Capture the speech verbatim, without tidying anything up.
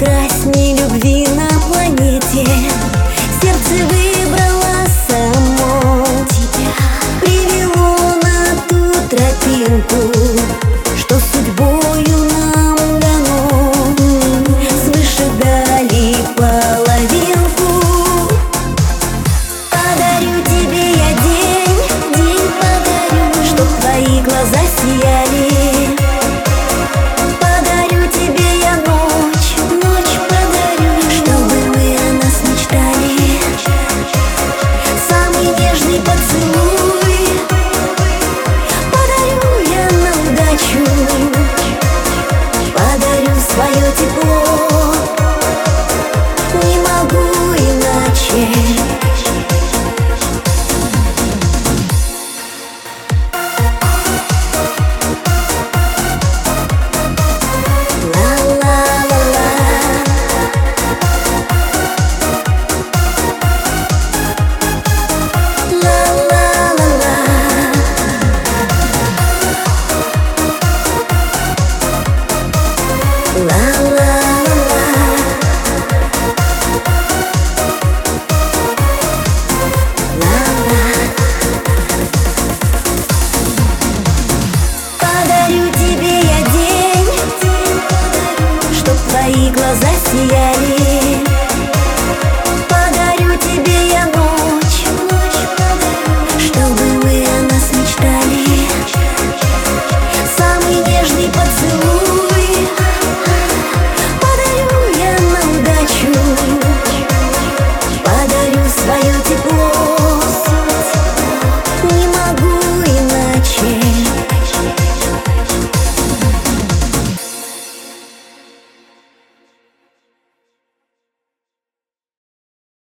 прекрасней любви на планете. Сердце выбрало само тебя, привело на ту тропинку, что судьбою нам дано. Свыше дали половинку. Подарю тебе я день, день подарю, чтоб твои глаза сияли. Свое тепло, не могу иначе. Подарю тебе я день, чтоб твои глаза сияли.